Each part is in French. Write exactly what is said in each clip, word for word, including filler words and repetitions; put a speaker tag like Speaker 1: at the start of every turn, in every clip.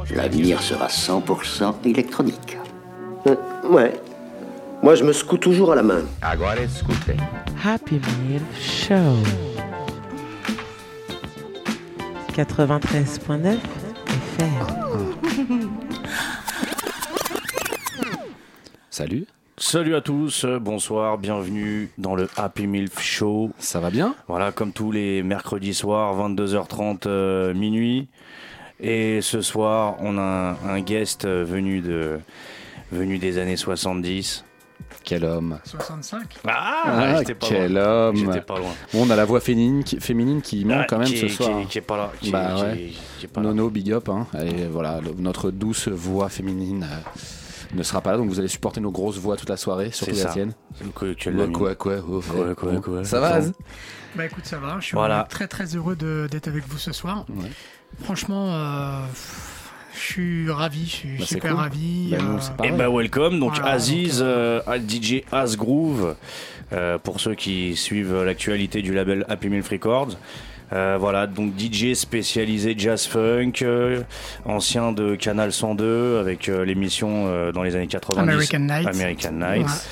Speaker 1: L'avenir sera cent pour cent électronique.
Speaker 2: Euh, ouais. Moi, je me secoue toujours à la main.
Speaker 3: Agora escutem.
Speaker 4: Happy Meal Show. quatre-vingt-treize virgule neuf F M.
Speaker 5: Salut.
Speaker 6: Salut à tous, bonsoir, bienvenue dans le Happy Milf Show.
Speaker 5: Ça va bien ?
Speaker 6: Voilà, comme tous les mercredis soirs, vingt-deux heures trente, euh, minuit. Et ce soir, on a un, un guest venu, de, venu des années soixante-dix.
Speaker 5: Quel homme.
Speaker 7: soixante-cinq
Speaker 6: Ah,
Speaker 5: ah
Speaker 6: j'étais pas
Speaker 5: quel
Speaker 6: loin.
Speaker 5: homme.
Speaker 6: J'étais pas loin.
Speaker 5: Bon, on a la voix féminine qui, féminine qui manque
Speaker 6: Ah,
Speaker 5: quand même
Speaker 6: qui,
Speaker 5: ce soir.
Speaker 6: Qui, qui est pas là. Qui,
Speaker 5: bah
Speaker 6: qui,
Speaker 5: ouais.
Speaker 6: qui, qui est pas là.
Speaker 5: Nono, big up. Hein. Et voilà, le, notre douce voix féminine euh, ne sera pas là, donc vous allez supporter nos grosses voix toute la soirée, surtout
Speaker 6: C'est
Speaker 5: la
Speaker 6: ça.
Speaker 5: tienne.
Speaker 6: Quoi, quoi,
Speaker 5: Ouais, quoi, quoi, oh,
Speaker 6: quoi, quoi,
Speaker 5: bon.
Speaker 6: quoi.
Speaker 5: Ça va, Az ?
Speaker 7: Bah écoute, ça va, je suis
Speaker 6: Voilà.
Speaker 7: très très heureux de, d'être avec vous ce soir.
Speaker 5: Ouais.
Speaker 7: Franchement, euh, je suis ravi, je suis
Speaker 5: Bah, c'est
Speaker 7: super
Speaker 5: cool.
Speaker 7: ravi.
Speaker 5: Bah, nous,
Speaker 7: euh,
Speaker 5: c'est
Speaker 6: Et
Speaker 5: pareil.
Speaker 6: bah welcome, donc
Speaker 7: Voilà,
Speaker 6: Aziz,
Speaker 7: donc,
Speaker 6: euh, D J Az Groove, euh, pour ceux qui suivent l'actualité du label Happy Milf Records. Euh, voilà, donc D J spécialisé jazz funk, euh, ancien de Canal cent deux avec euh, l'émission euh, dans les années quatre-vingt-dix.
Speaker 7: American Nights.
Speaker 6: American Nights.
Speaker 7: Ouais.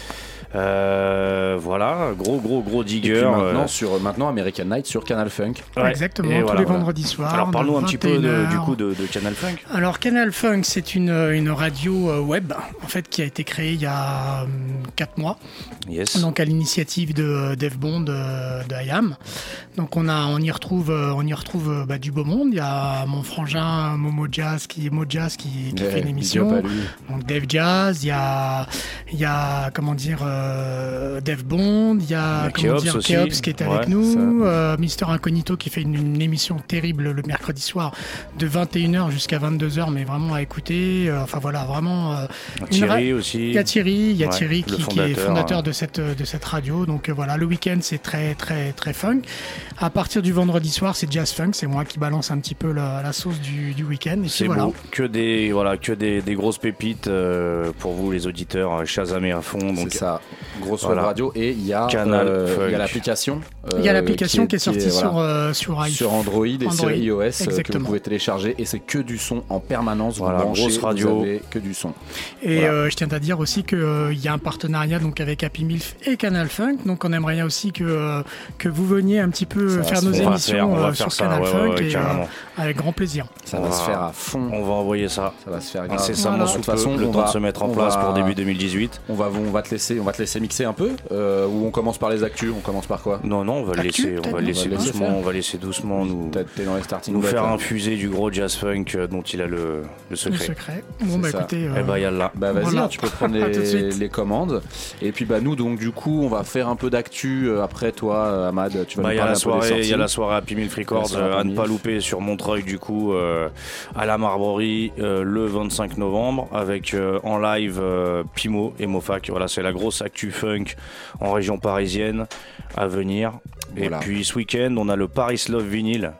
Speaker 6: Euh, voilà, gros gros gros
Speaker 5: Et
Speaker 6: digger.
Speaker 5: puis maintenant,
Speaker 6: euh,
Speaker 5: sur, maintenant American Night sur Canal Funk.
Speaker 6: ouais.
Speaker 7: Exactement,
Speaker 6: Et
Speaker 7: tous
Speaker 6: voilà,
Speaker 7: les
Speaker 6: voilà.
Speaker 7: vendredis soirs.
Speaker 6: Alors parle-nous
Speaker 7: de
Speaker 6: un petit peu de-
Speaker 7: vingt et une
Speaker 6: du
Speaker 7: heures.
Speaker 6: coup de, de Canal Funk.
Speaker 7: Alors Canal Funk, c'est une, une radio euh, web en fait qui a été créée il y a quatre mois.
Speaker 6: Yes.
Speaker 7: Donc à l'initiative de Dave Bond euh, de I A M. Donc on a, on y retrouve, euh, on y retrouve euh, bah, du beau monde. Il y a mon frangin Momo Jazz qui, Mo Jazz qui, qui
Speaker 5: Ouais,
Speaker 7: fait une
Speaker 5: big
Speaker 7: émission.
Speaker 5: up à lui.
Speaker 7: Donc Dave Jazz, il y a, il y a comment dire euh, Dave Bond, il y a
Speaker 6: Il y a
Speaker 7: comment
Speaker 6: Keops
Speaker 7: dire
Speaker 6: aussi.
Speaker 7: Keops qui est avec
Speaker 6: Ouais,
Speaker 7: nous, euh, Mister Incognito qui fait une, une émission terrible le mercredi soir de vingt et une heures jusqu'à vingt-deux heures, mais vraiment à écouter. Euh, enfin voilà, vraiment. Euh, une
Speaker 6: Thierry
Speaker 7: ra-
Speaker 6: aussi.
Speaker 7: il y a Thierry, il y a
Speaker 6: Ouais,
Speaker 7: Thierry
Speaker 6: le
Speaker 7: qui, qui est
Speaker 6: fondateur,
Speaker 7: fondateur
Speaker 6: hein.
Speaker 7: de cette de cette radio. Donc euh, voilà, le week-end c'est très très très funk. À partir du vendredi soir, c'est jazz funk. C'est moi qui balance un petit peu la, la sauce du, du week-end. Et puis
Speaker 6: C'est
Speaker 7: voilà.
Speaker 6: beau, que des voilà, que des, des grosses pépites euh, pour vous les auditeurs, euh, chasamés à fond. Donc
Speaker 5: C'est ça, grosse
Speaker 6: voilà.
Speaker 5: web radio. Et il y a,
Speaker 6: Canal
Speaker 5: euh,
Speaker 6: Funk.
Speaker 5: il y a l'application.
Speaker 7: Il y a
Speaker 5: euh,
Speaker 7: l'application qui est, sortie
Speaker 5: voilà,
Speaker 7: sur euh, sur iPhone.
Speaker 5: sur Android et sur
Speaker 7: Android,
Speaker 5: iOS euh, que vous
Speaker 7: exactement.
Speaker 5: pouvez télécharger. Et c'est que du son en permanence. Vous
Speaker 6: Voilà,
Speaker 5: branchez,
Speaker 6: grosse radio.
Speaker 5: Vous avez que du son.
Speaker 7: Et
Speaker 5: Voilà.
Speaker 7: euh, je tiens à dire aussi qu'il y a un partenariat donc avec Happy Milf et Canal Funk. Donc on aimerait aussi que, euh, que vous veniez un petit peu
Speaker 5: Ça va
Speaker 7: faire
Speaker 5: se
Speaker 7: nos
Speaker 5: faire.
Speaker 6: on va
Speaker 7: émissions
Speaker 6: faire, on va
Speaker 7: euh,
Speaker 6: faire
Speaker 7: sur
Speaker 6: ça,
Speaker 7: Canal
Speaker 6: ouais,
Speaker 7: Funk
Speaker 6: ouais, ouais,
Speaker 7: et,
Speaker 6: carrément.
Speaker 7: euh, avec grand plaisir.
Speaker 5: Ça
Speaker 6: On
Speaker 5: va
Speaker 6: va-
Speaker 5: se faire à fond.
Speaker 6: On va envoyer ça.
Speaker 5: Ça va se faire grave.
Speaker 6: Incessamment
Speaker 7: Voilà.
Speaker 6: sous
Speaker 5: De toute
Speaker 6: peu,
Speaker 5: façon,
Speaker 6: le
Speaker 5: on
Speaker 6: temps
Speaker 5: va-
Speaker 6: de se mettre en
Speaker 5: on
Speaker 6: place
Speaker 5: va-
Speaker 6: pour début deux mille dix-huit.
Speaker 5: On va, on va te laisser, on va te laisser mixer un peu. Euh, ou on commence par les actus. On commence par quoi ?
Speaker 6: Non, non, on va le
Speaker 7: Actu,
Speaker 6: laisser, on
Speaker 7: peut-être,
Speaker 6: va le
Speaker 7: non
Speaker 6: laisser
Speaker 5: On va le laisser
Speaker 6: doucement,
Speaker 5: faire.
Speaker 6: on va laisser doucement nous,
Speaker 5: T'es t'es dans les starting
Speaker 6: nous
Speaker 5: blocks,
Speaker 6: faire
Speaker 5: là.
Speaker 6: infuser du gros jazz funk euh, dont il a le, le
Speaker 7: Le
Speaker 6: secret.
Speaker 7: secret. Bon
Speaker 5: C'est
Speaker 7: bah
Speaker 5: ça.
Speaker 7: écoutez.
Speaker 6: Eh
Speaker 7: euh,
Speaker 6: bah yallah.
Speaker 5: Bah vas-y,
Speaker 7: Voilà.
Speaker 5: hein, tu peux prendre
Speaker 7: À tout de
Speaker 5: les,
Speaker 7: suite.
Speaker 5: les commandes. Et puis bah nous donc du coup on va faire un peu d'actu euh, après toi euh, Ahmad, tu vas
Speaker 6: Bah,
Speaker 5: nous
Speaker 6: il y a
Speaker 5: parler
Speaker 6: la
Speaker 5: un peu des
Speaker 6: soirée, il y a
Speaker 5: sorties.
Speaker 6: la soirée Happy Milf Records
Speaker 5: soirée
Speaker 6: euh, à
Speaker 5: Happy
Speaker 6: ne pas
Speaker 5: Milf.
Speaker 6: louper sur Montreuil du coup euh, à la Marbrerie euh, le vingt-cinq novembre avec euh, en live euh, Pimo et Mofac. Voilà, c'est la grosse actu funk en région parisienne à venir.
Speaker 5: Voilà.
Speaker 6: Et puis ce week-end, on a le Paris Love Vinyl.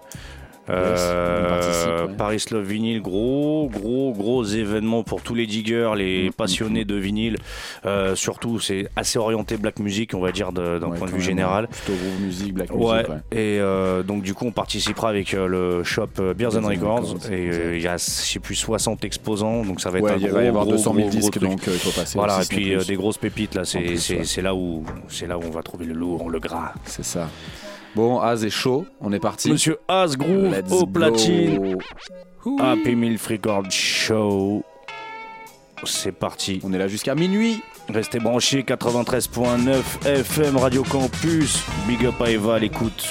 Speaker 6: Euh,
Speaker 5: on participe, ouais.
Speaker 6: Paris Love Vinyl, gros, gros, gros événement pour tous les diggers, les
Speaker 5: Mm,
Speaker 6: passionnés de vinyle. Euh, surtout, c'est assez orienté black music, on va dire, de- d'un
Speaker 5: Ouais,
Speaker 6: point de
Speaker 5: quand
Speaker 6: vue
Speaker 5: même,
Speaker 6: général.
Speaker 5: Plutôt groove music, black
Speaker 6: Ouais,
Speaker 5: music. Ouais.
Speaker 6: et euh, donc du coup on participera avec euh, le shop euh, Beers and
Speaker 5: Beers and
Speaker 6: Records
Speaker 5: Records,
Speaker 6: et euh, il y a je sais plus soixante exposants, donc ça va être
Speaker 5: Ouais,
Speaker 6: un
Speaker 5: il
Speaker 6: gros,
Speaker 5: va y avoir
Speaker 6: gros,
Speaker 5: deux cent mille
Speaker 6: gros, gros
Speaker 5: disques
Speaker 6: truc.
Speaker 5: donc euh, il faut passer.
Speaker 6: Voilà, et
Speaker 5: aussi, sinon
Speaker 6: puis euh,
Speaker 5: plus.
Speaker 6: des grosses pépites là, c'est
Speaker 5: plus,
Speaker 6: c'est
Speaker 5: ouais.
Speaker 6: c'est là où c'est là où on va trouver le lourd, le gras.
Speaker 5: C'est ça. Bon, Az est chaud, on est parti.
Speaker 6: Monsieur Asgroove
Speaker 5: Let's
Speaker 6: au
Speaker 5: go.
Speaker 6: platine. Happy Milf Records Show. C'est parti.
Speaker 5: On est là jusqu'à minuit.
Speaker 6: Restez branchés, quatre-vingt-treize virgule neuf F M Radio Campus. Big up à Eva à l'écoute.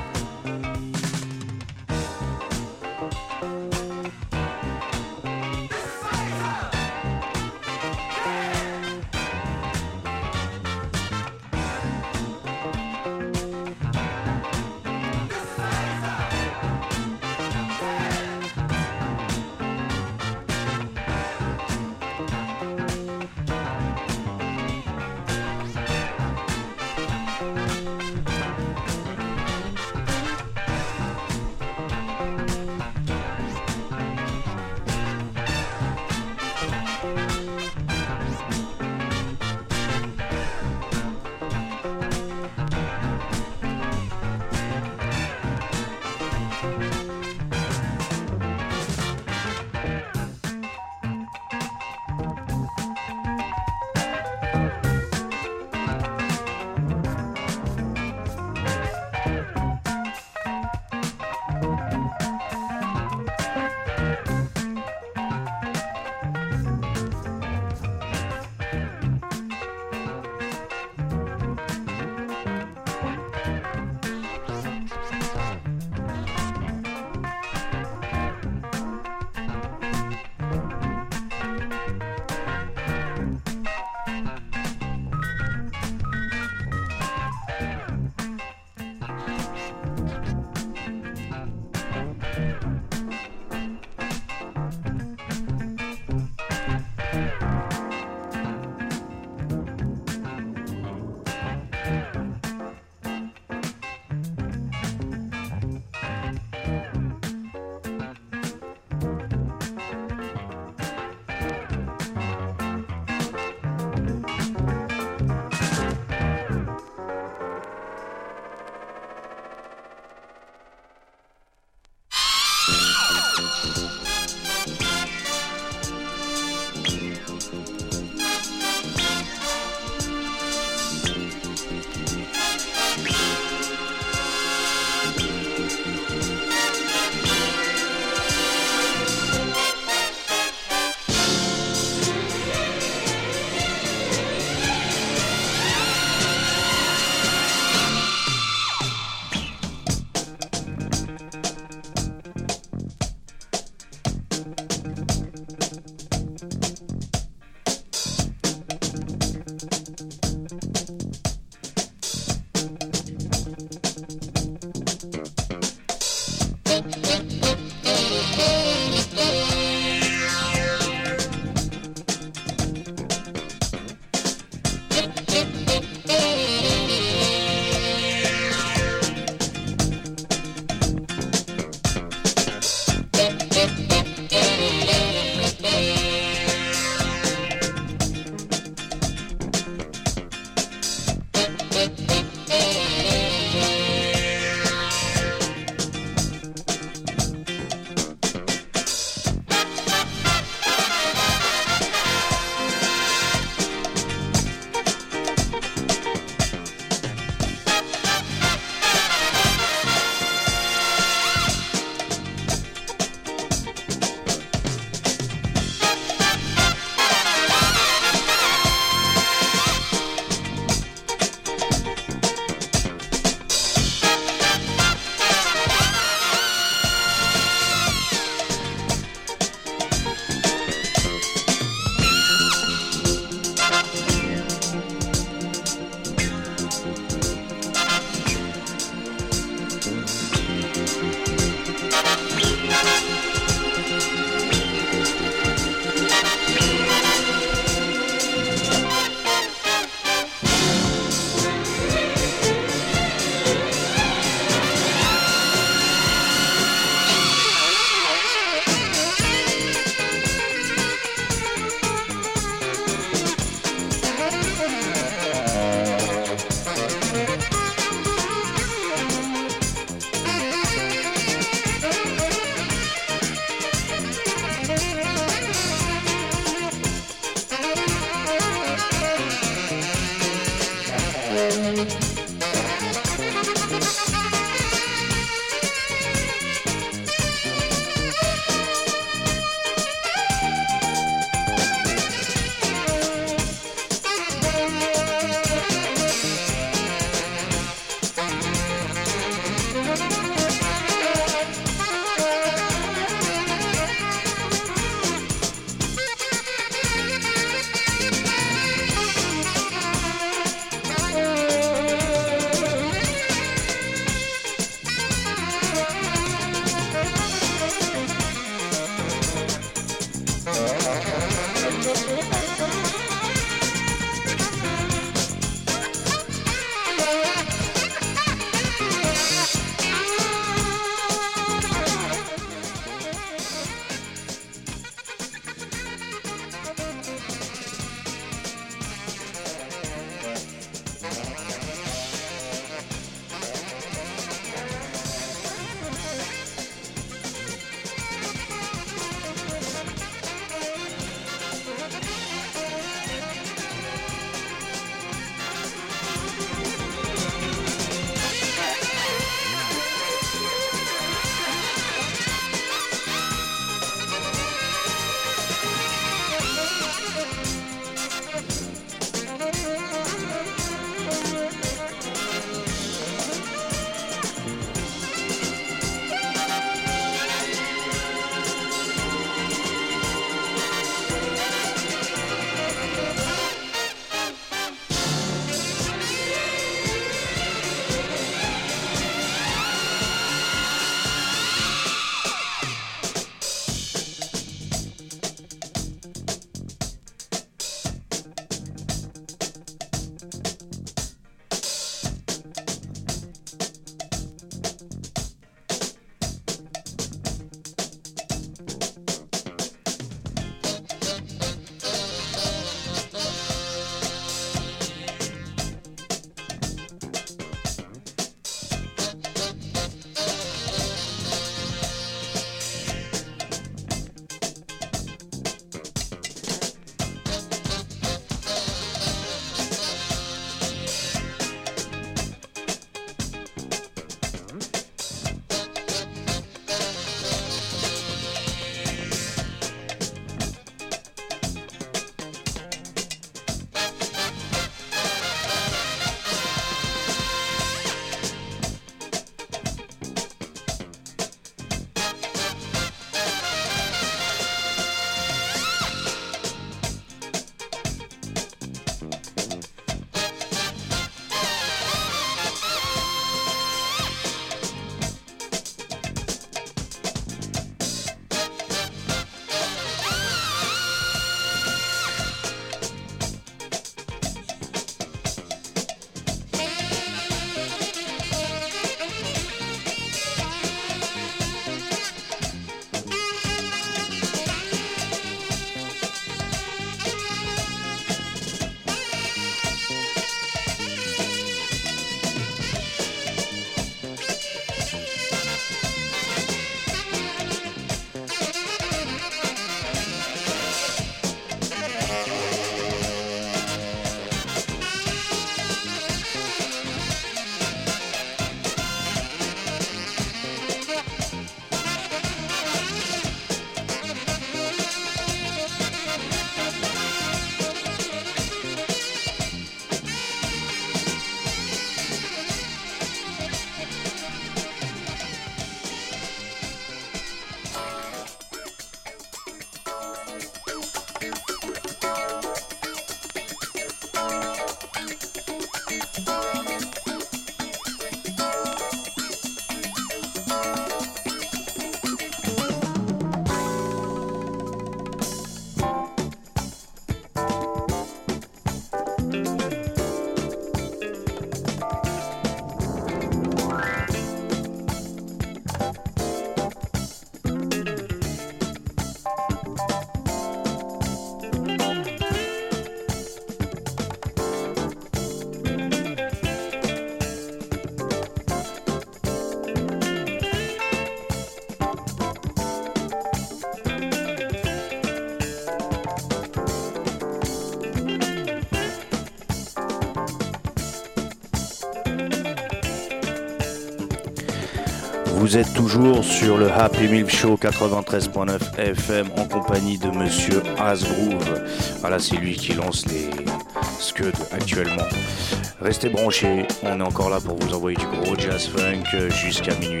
Speaker 6: Vous êtes toujours sur le Happy Meal Show quatre-vingt-treize point neuf F M en compagnie de Monsieur Asgroove. Voilà, c'est lui qui lance les scuds actuellement. Restez branchés, on est encore là pour vous envoyer du gros jazz funk jusqu'à minuit.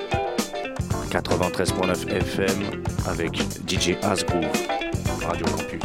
Speaker 6: quatre-vingt-treize point neuf F M avec D J Asgroove, Radio Campus.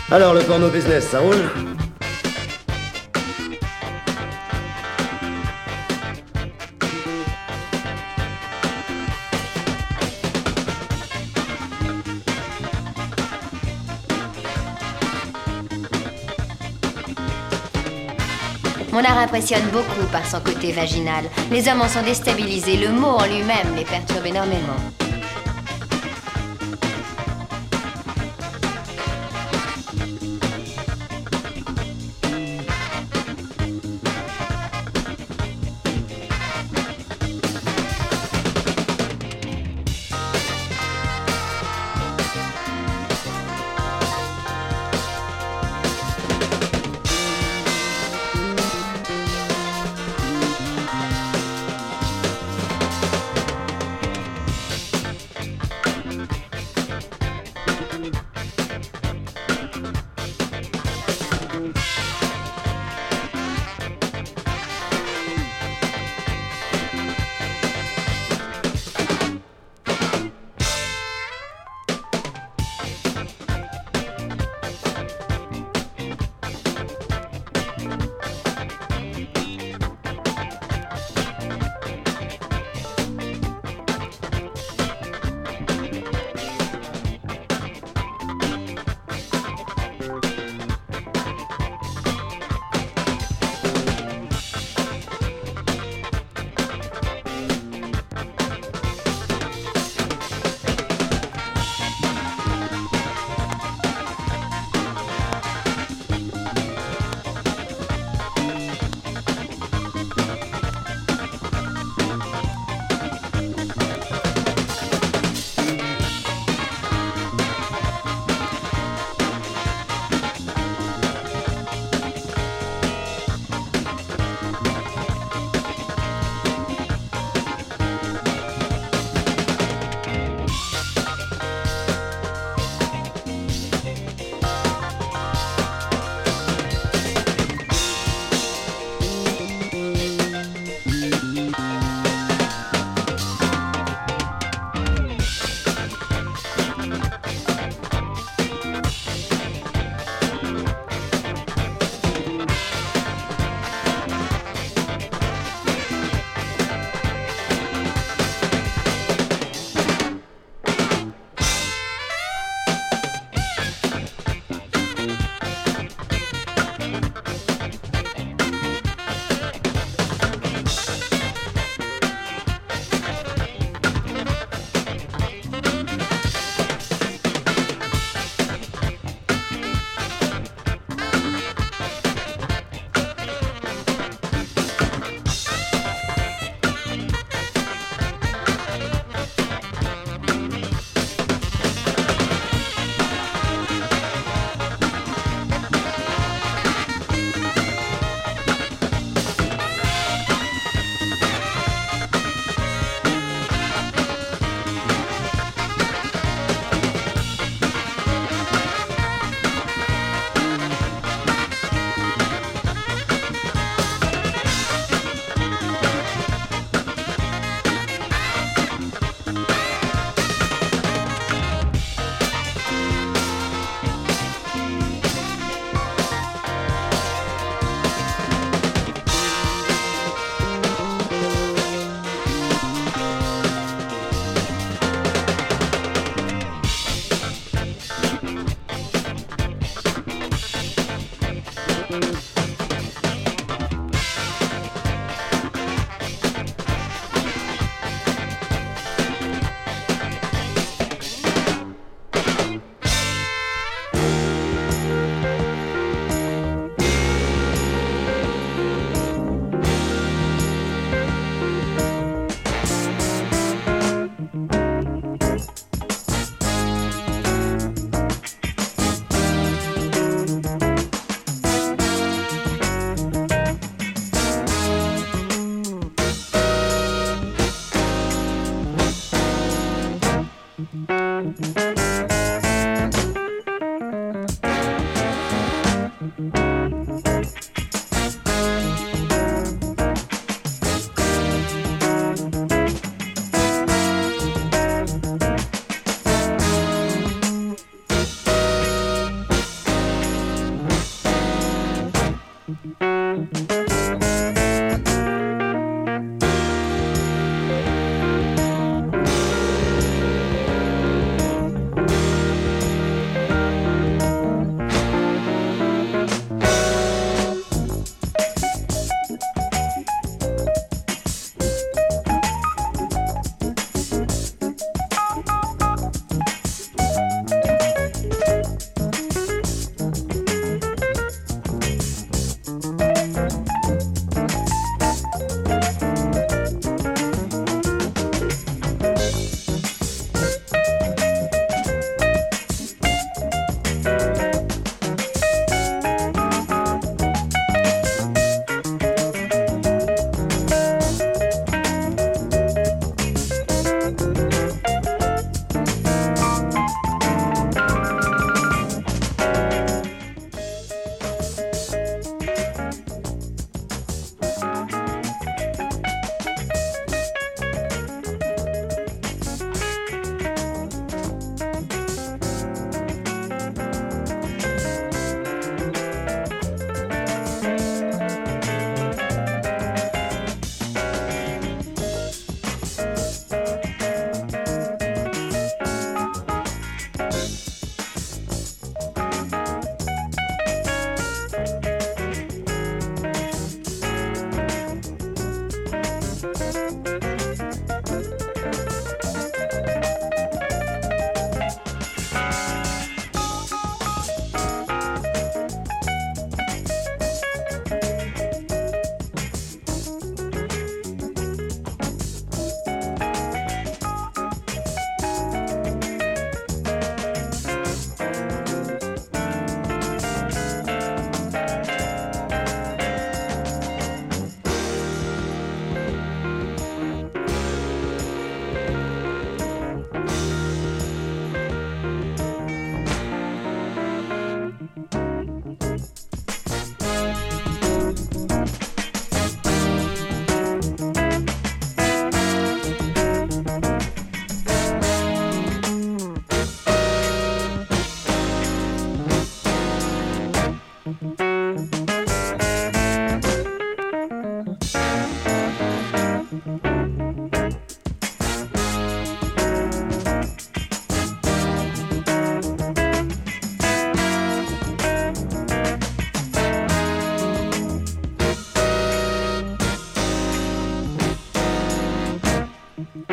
Speaker 2: Alors, le porno business, ça roule?
Speaker 3: Mon art impressionne beaucoup par son côté vaginal. Les hommes en sont déstabilisés, le mot en lui-même les perturbe énormément.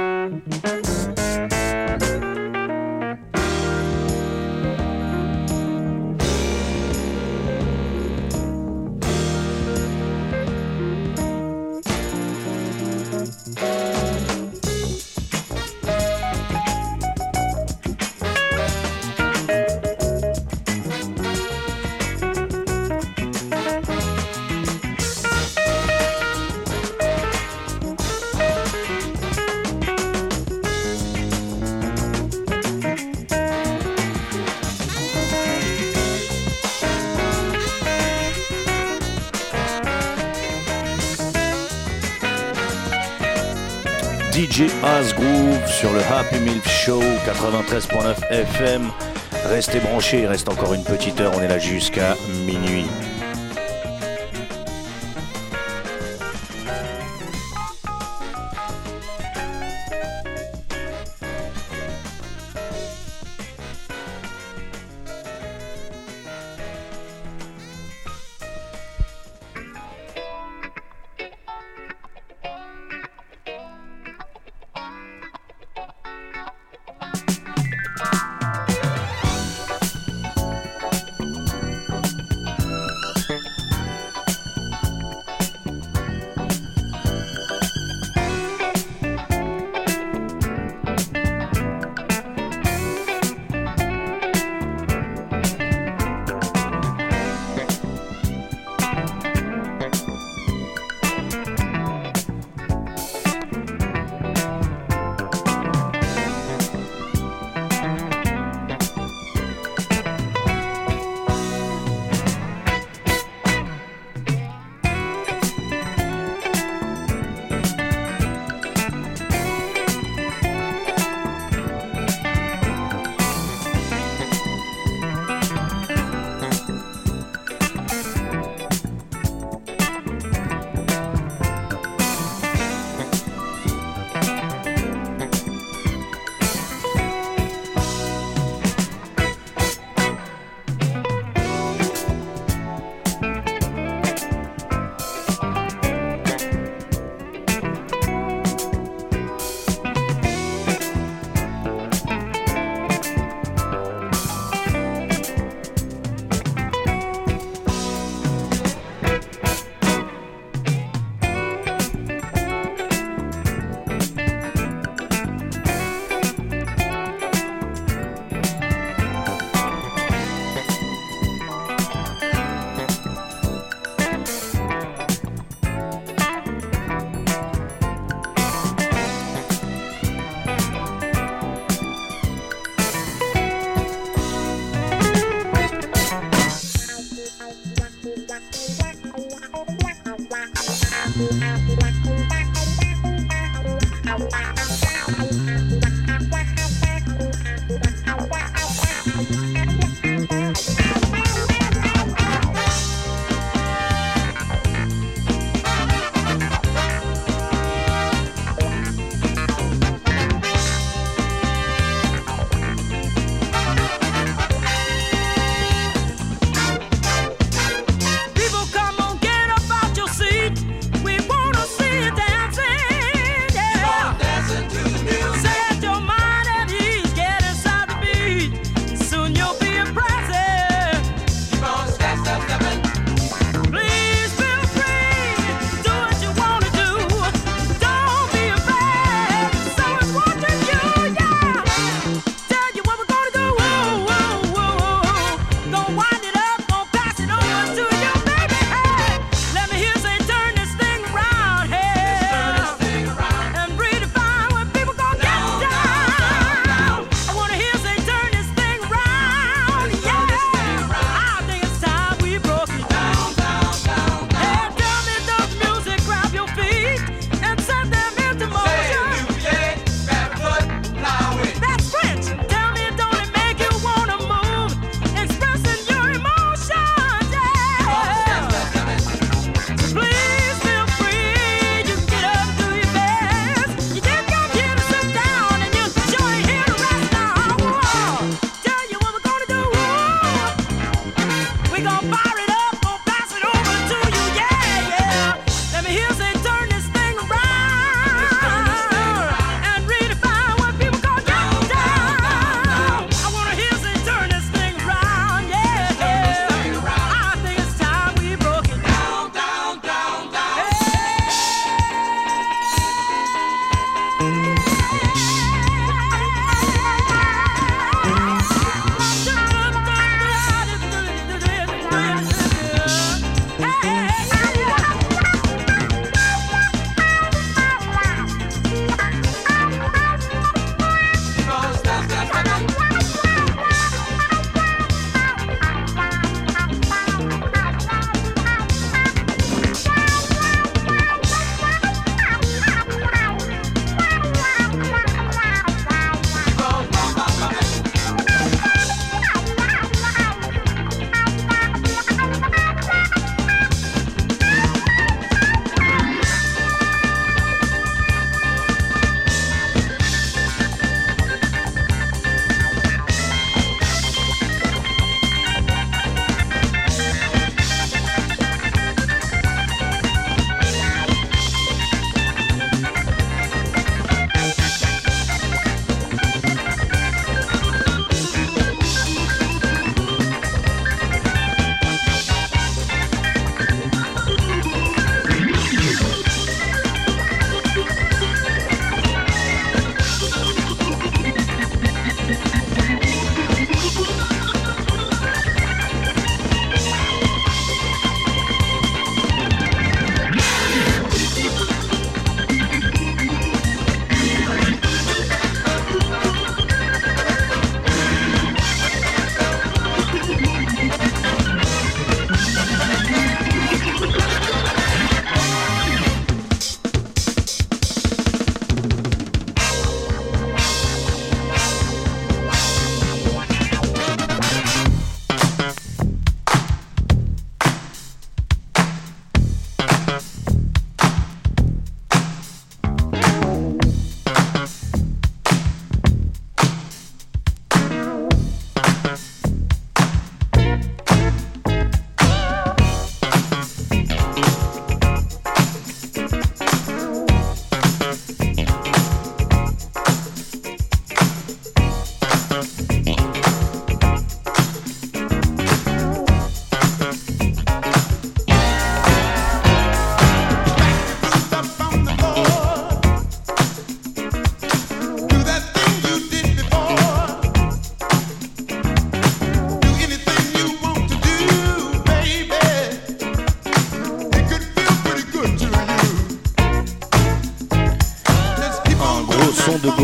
Speaker 6: D J Asgroove sur le Happy Milk Show quatre-vingt-treize point neuf F M. Restez branchés, il reste encore une petite heure, on est là jusqu'à minuit.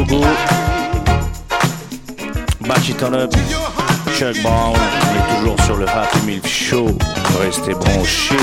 Speaker 6: Go. Back it on up. Chuck Brown, on est toujours sur le Happy Milk Show. Restez branchés.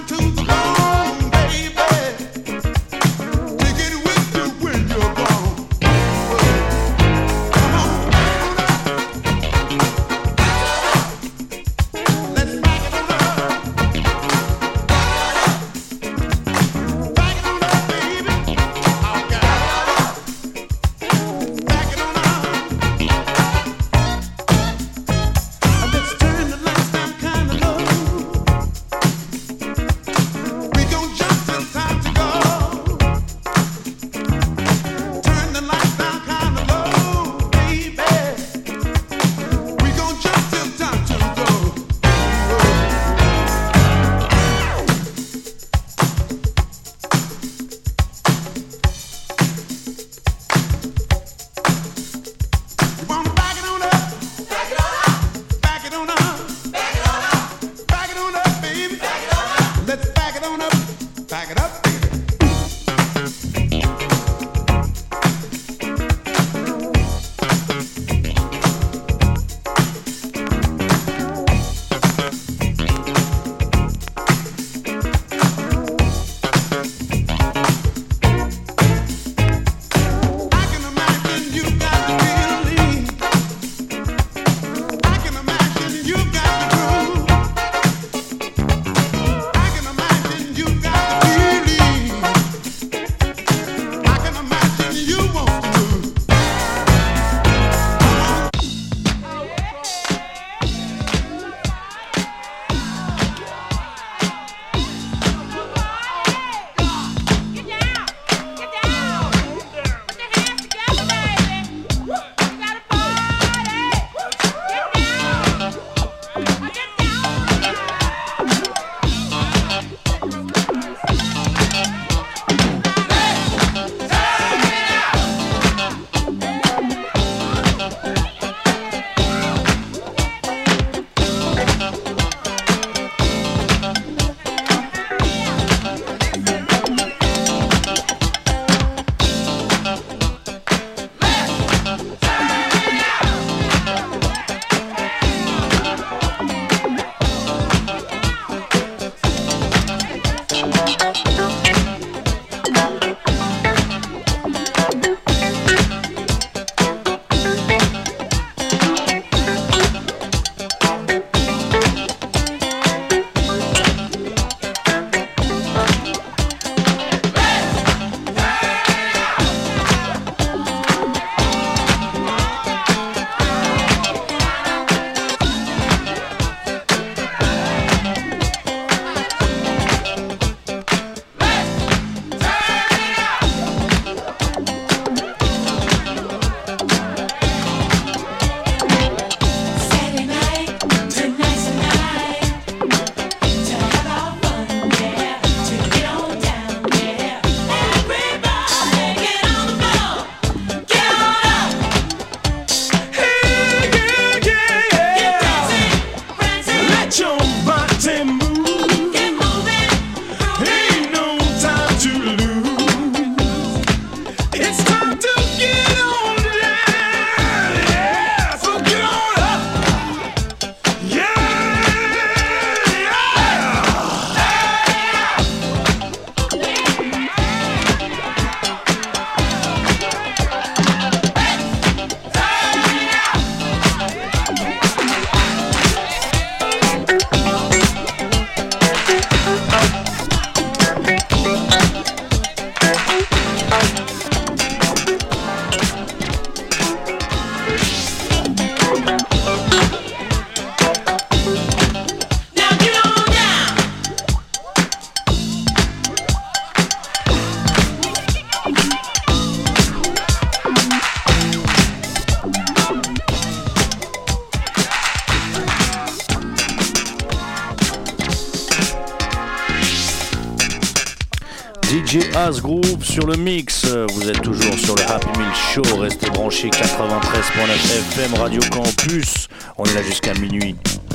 Speaker 6: D J Asgroove sur le mix. Vous êtes toujours sur le Happy Milk Show. Restez branchés, quatre-vingt-treize virgule neuf F M Radio Campus. On est là jusqu'à minuit.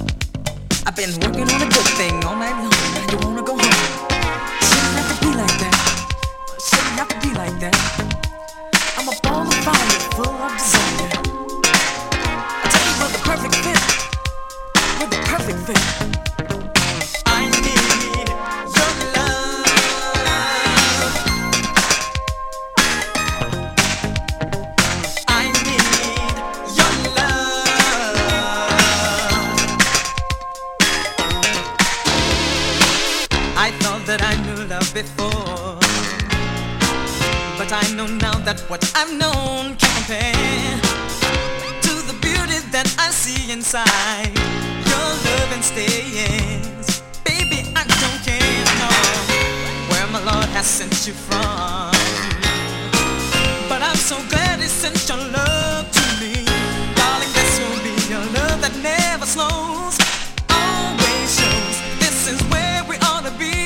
Speaker 8: I've been working on a good thing all night long. I don't wanna go home. Shouldn't have to be like that. Shouldn't have to be like that. I'm a ball of fire. that what I've known can compare to the beauty that I see inside your love and stays. Baby, I don't care, no, where my Lord has sent you from, but I'm so glad He sent your love to me. Darling, this will be your love that never slows, always shows. This is where we ought to be.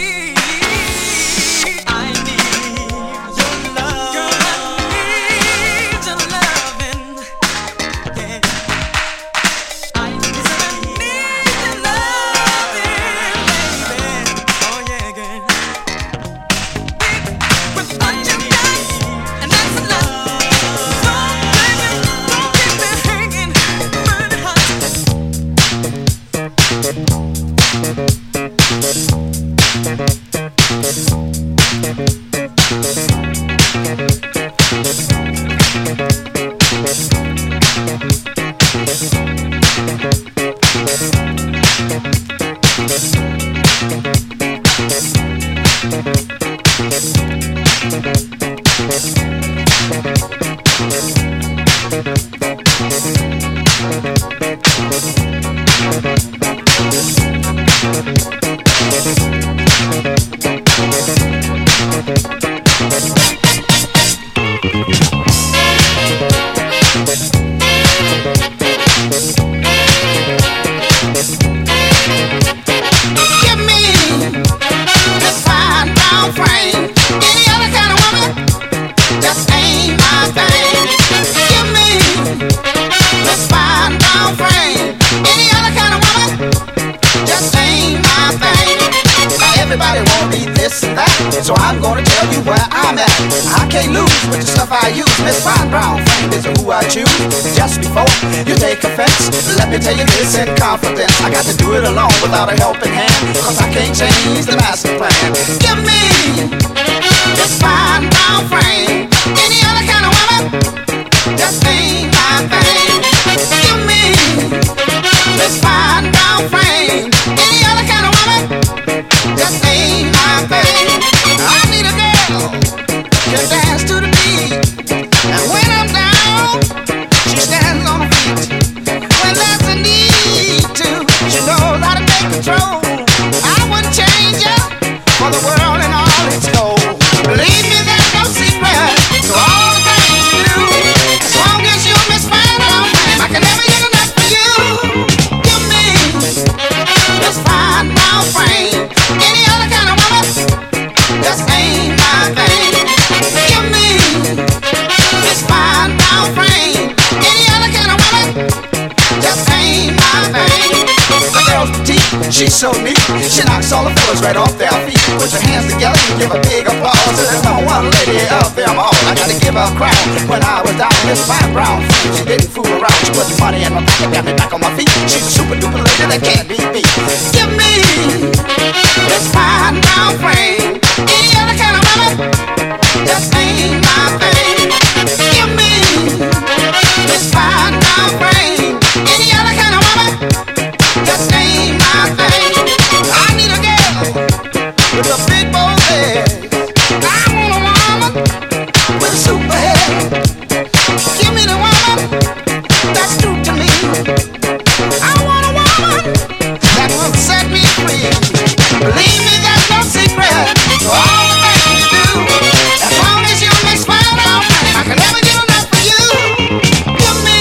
Speaker 9: Without a helping hand, cause I can't change the master plan. Give me this fine brown frame. Any other kind of woman just ain't my thing. Give me this fine brown frame. Any other kind of woman just ain't my thing. I need a girl can dance to the beat, and when I'm down, she stands on her feet. When there's a need to, she knows how to take control. I wouldn't change her for the world and all its gold. Believe me, there's no secret to all the things you do. As long as you miss fine brown frame, I can never get enough for you. Give me this fine brown frame. Any other kind of woman just ain't my thing. Give me this fine brown frame. Any other kind of woman just ain't my thing. The girl's petite, she's so neat. She knocks all the fellas right off their feet. Put your hands together and give a big applause to the number one lady of them all. I gotta give her a crown. When I was down in this fine brown frame, she didn't fool around. She put money in my pocket, got me back on my feet. She's a super duper lady that can't be beat. Give me this fine brown frame. Any other kind of woman just ain't my thing. Give me this fine brown frame. Any other kind of woman just ain't my thing. I need a girl with a big bold head. I want a woman with a super head. Give me the woman that's true to me. I want a woman that will set me free. Believe me, there's no secret to all the things you do. As long as you miss fine brown frame, I can never get enough for you. Give me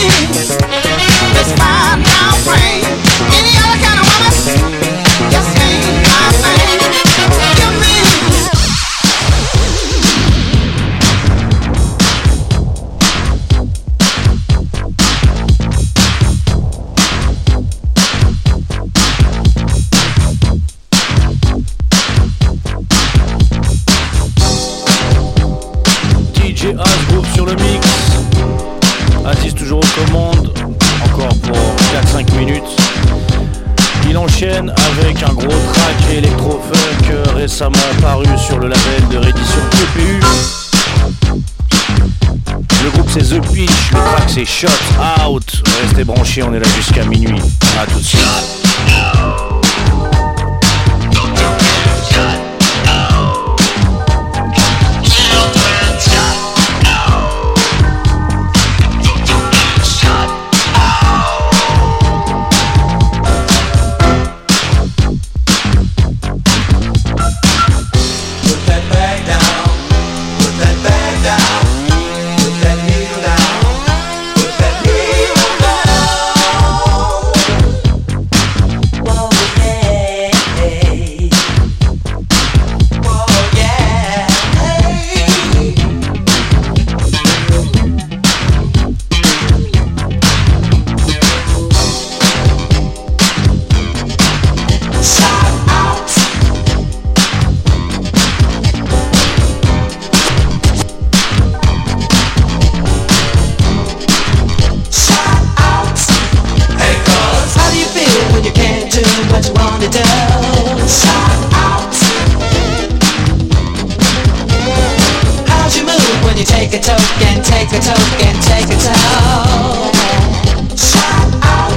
Speaker 9: this fine brown frame. Any other kind of woman just ain't my thing. Give me
Speaker 6: D J Asgroove sur le mix. Aziz toujours aux commandes, encore pour quatre cinq minutes. Il enchaîne avec un gros track électro-funk récemment paru sur le label de réédition P P U. Le groupe c'est The Pitch, le track c'est Shut Out. Restez branchés, on est là jusqu'à minuit. A tout de suite.
Speaker 9: Shut
Speaker 10: take it out. Shout out.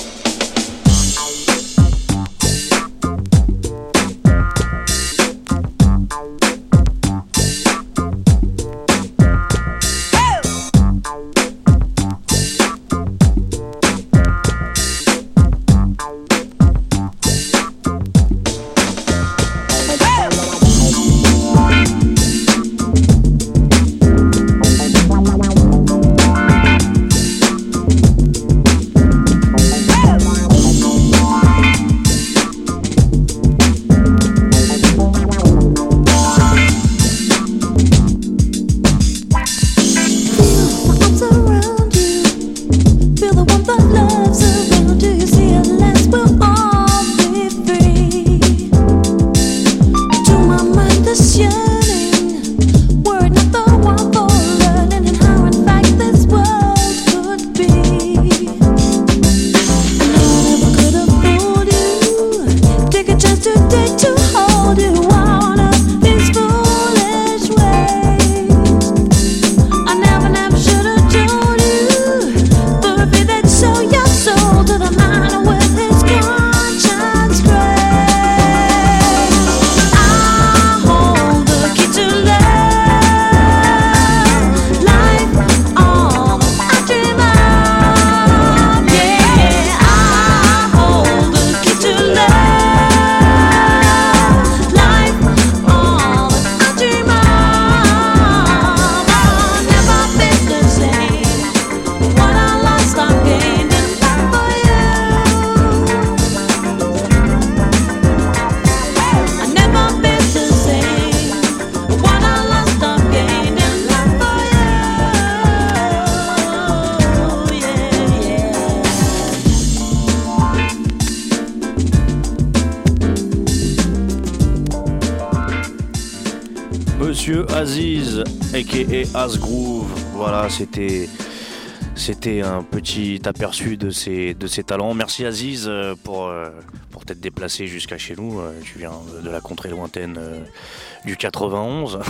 Speaker 6: Monsieur Aziz, aka Asgroove, voilà, c'était c'était un petit aperçu de ses de ses talents. Merci Aziz pour pour t'être déplacé jusqu'à chez nous. Tu viens de la contrée lointaine du quatre-vingt-onze.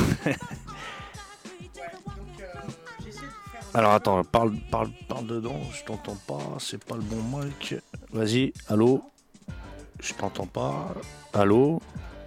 Speaker 6: Alors attends, parle parle parle dedans, je t'entends pas, c'est pas le bon mic. Vas-y, allô, je t'entends pas. Allô,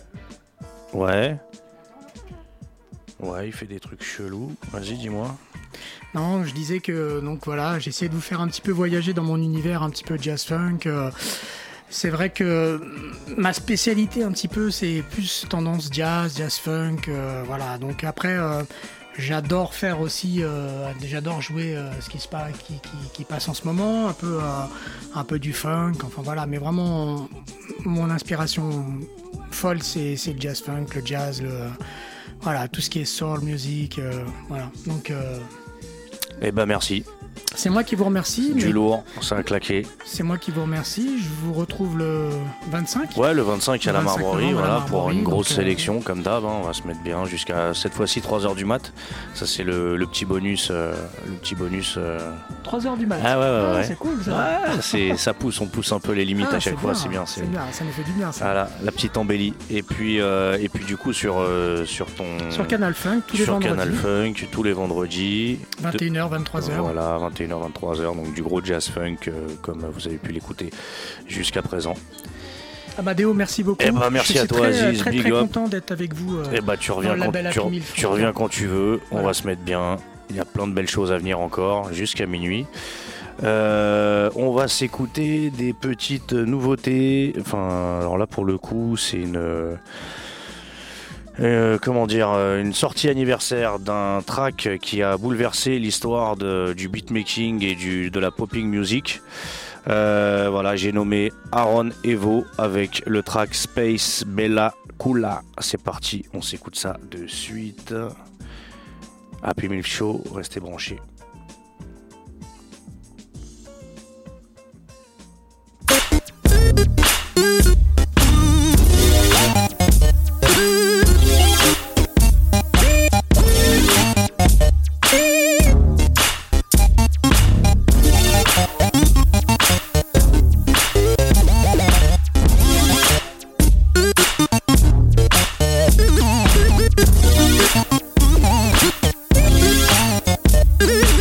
Speaker 6: ouais. Ouais, il fait des trucs chelous. Vas-y, dis-moi.
Speaker 7: Non, je disais que donc voilà, j'ai essayé de vous faire un petit peu voyager dans mon univers, un petit peu jazz funk. Euh, c'est vrai que ma spécialité un petit peu, c'est plus tendance jazz, jazz funk. Euh, voilà. Donc après, euh, j'adore faire aussi, euh, j'adore jouer euh, ce qui se passe, qui, qui, qui passe en ce moment, un peu, euh, un peu du funk. Enfin voilà, mais vraiment mon inspiration folle, c'est, c'est le jazz funk, le jazz, le voilà, tout ce qui est soul music, euh, voilà. Donc, euh,
Speaker 6: eh ben merci.
Speaker 7: C'est moi qui vous remercie.
Speaker 6: Du lourd, ça a claqué.
Speaker 7: C'est moi qui vous remercie. Je vous retrouve le vingt-cinq.
Speaker 6: Ouais, le vingt-cinq à la Marbrerie, voilà,
Speaker 7: la
Speaker 6: pour une grosse
Speaker 7: donc,
Speaker 6: sélection
Speaker 7: euh...
Speaker 6: comme d'hab. Hein, on va se mettre bien jusqu'à cette fois-ci trois heures du mat. Ça c'est le, le petit bonus, euh, le petit bonus. Euh...
Speaker 7: trois heures du mat.
Speaker 6: Ah ouais, ouais,
Speaker 7: ah,
Speaker 6: ouais.
Speaker 7: C'est cool ça.
Speaker 6: Ouais, c'est, ça pousse, on pousse un peu les limites
Speaker 7: ah,
Speaker 6: à chaque fois.
Speaker 7: Bien,
Speaker 6: c'est bien, c'est,
Speaker 7: c'est bien. Ça nous fait du bien. Ça.
Speaker 6: Voilà, la petite embellie. Et puis, euh, et puis du coup sur euh, sur ton.
Speaker 7: Sur Canal Funk tous les
Speaker 6: sur
Speaker 7: vendredis.
Speaker 6: Canal Funk tous les vendredis.
Speaker 7: vingt et une heures, vingt-trois heures.
Speaker 6: Voilà, vingt et une heures, vingt-trois heures. Donc du gros jazz funk euh, comme vous avez pu l'écouter jusqu'à présent.
Speaker 7: Amadeo, merci beaucoup.
Speaker 6: Eh ben, merci à toi,
Speaker 7: très,
Speaker 6: Aziz.
Speaker 7: Très,
Speaker 6: Big
Speaker 7: très
Speaker 6: up.
Speaker 7: content d'être avec vous. Euh,
Speaker 6: eh ben, tu reviens, quand, tu, tu reviens quand tu veux. Voilà. On va se mettre bien. Il y a plein de belles choses à venir encore jusqu'à minuit. Euh, on va s'écouter des petites nouveautés. Enfin, alors là, pour le coup, c'est une. Euh, comment dire, une sortie anniversaire d'un track qui a bouleversé l'histoire de, du beatmaking et du, de la popping music. Euh, voilà, j'ai nommé Aaron Evo avec le track Space Bella Kula. C'est parti, on s'écoute ça de suite. Happy Milk Show, restez branchés.
Speaker 11: Ooh.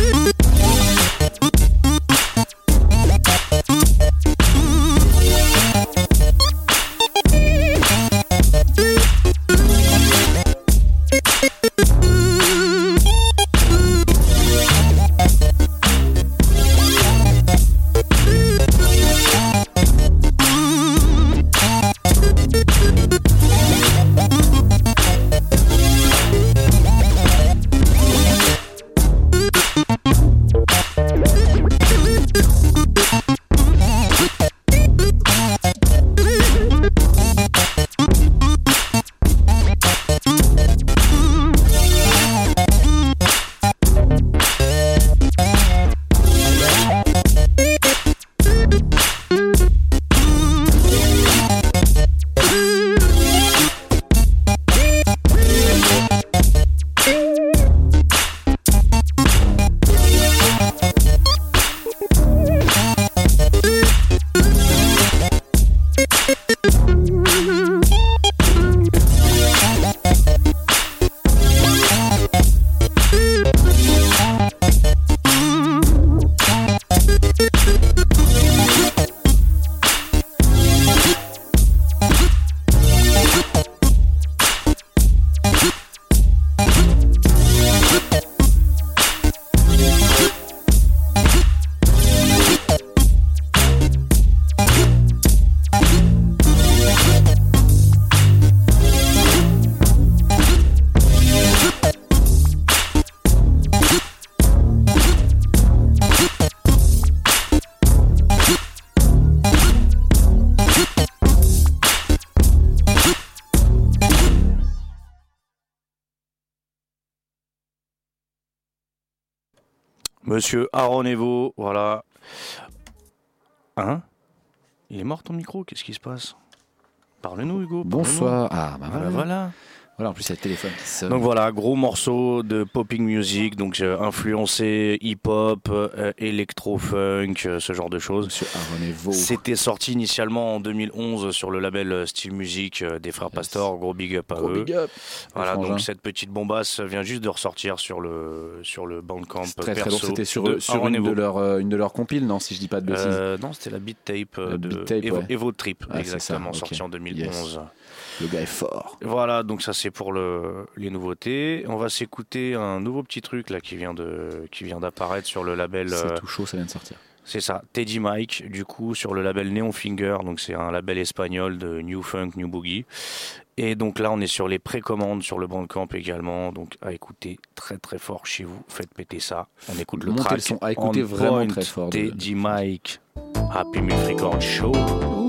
Speaker 6: Monsieur Aaron Evo, voilà. Hein? Il est mort ton micro? Qu'est-ce qui se passe? Parle-nous, Hugo. Parle-nous.
Speaker 5: Bonsoir. Ah, bah voilà.
Speaker 6: Voilà. voilà.
Speaker 5: Voilà, en plus, il y a le téléphone qui sonne.
Speaker 6: Donc voilà, gros morceau de popping music, donc euh, influencé hip-hop, euh, électro-funk, euh, ce genre de choses.
Speaker 5: Monsieur Aaron Evo.
Speaker 6: C'était sorti initialement en deux mille onze sur le label Style Music euh, des frères yes. Pastor, gros big up à
Speaker 5: gros
Speaker 6: eux.
Speaker 5: Big up.
Speaker 6: Voilà, donc cette petite bombasse vient juste de ressortir sur le, sur le Bandcamp
Speaker 5: très,
Speaker 6: perso.
Speaker 5: Très lourd, c'était sur, sur une, de leur, euh, une de leurs compiles, non, si je dis pas de bêtises.
Speaker 6: Euh, non, c'était la beat tape
Speaker 5: la
Speaker 6: de
Speaker 5: beat tape,
Speaker 6: Evo,
Speaker 5: ouais.
Speaker 6: Evo Trip,
Speaker 5: ah,
Speaker 6: exactement,
Speaker 5: ça,
Speaker 6: sorti
Speaker 5: okay.
Speaker 6: en deux mille onze.
Speaker 5: Yes. Le gars est fort.
Speaker 6: Voilà, donc ça c'est pour le, les nouveautés. On va s'écouter un nouveau petit truc là qui vient de, qui vient d'apparaître sur le label.
Speaker 5: C'est
Speaker 6: euh,
Speaker 5: tout chaud, ça vient de sortir.
Speaker 6: C'est ça, Teddy Mike, du coup sur le label Neon Finger, donc c'est un label espagnol de New Funk, New Boogie. Et donc là on est sur les précommandes sur le Bandcamp également, donc à écouter très très fort chez vous. Faites péter ça. On écoute le
Speaker 5: Montez
Speaker 6: track.
Speaker 5: Le son, à écouter
Speaker 6: On
Speaker 5: vraiment
Speaker 6: point,
Speaker 5: très fort.
Speaker 6: Teddy de... Mike, Happy Milk Record Show. Ouh.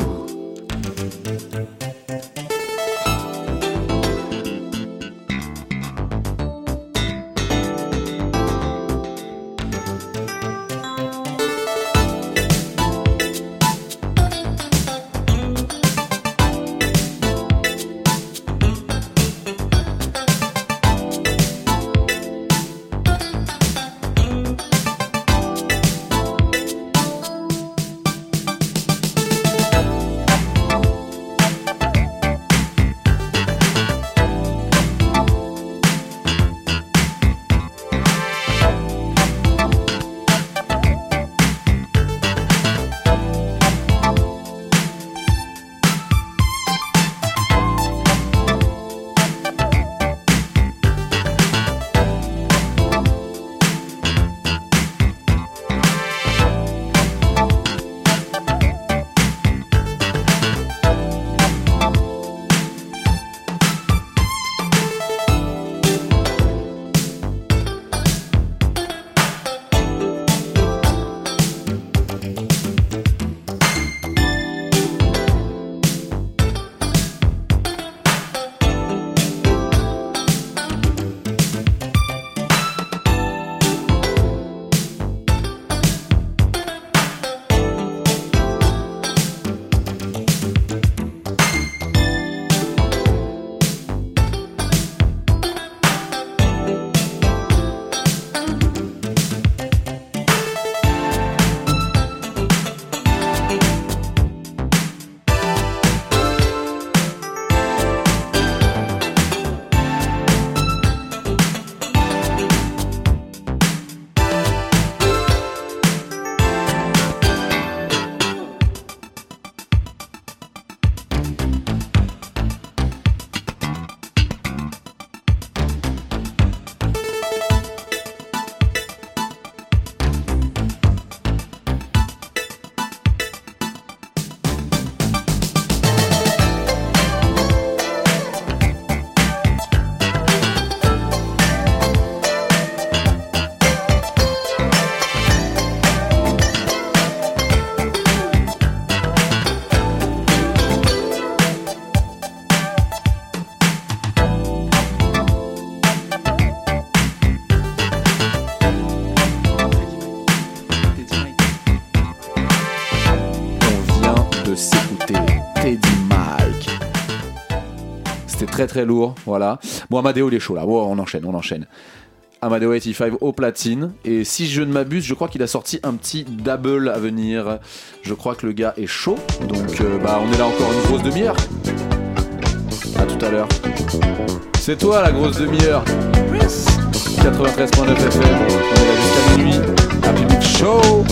Speaker 5: Très très lourd, voilà. Bon, Amadeo il est chaud là, oh, on enchaîne, on enchaîne. Amadeo quatre-vingt-quinze au platine, et si je ne m'abuse, je crois qu'il a sorti un petit double à venir. Je crois que le gars est chaud, donc euh, bah on est là encore une grosse demi-heure. À tout à l'heure. C'est toi la grosse demi-heure. quatre-vingt-treize virgule neuf F M, on est là jusqu'à minuit. Happy Milk Show.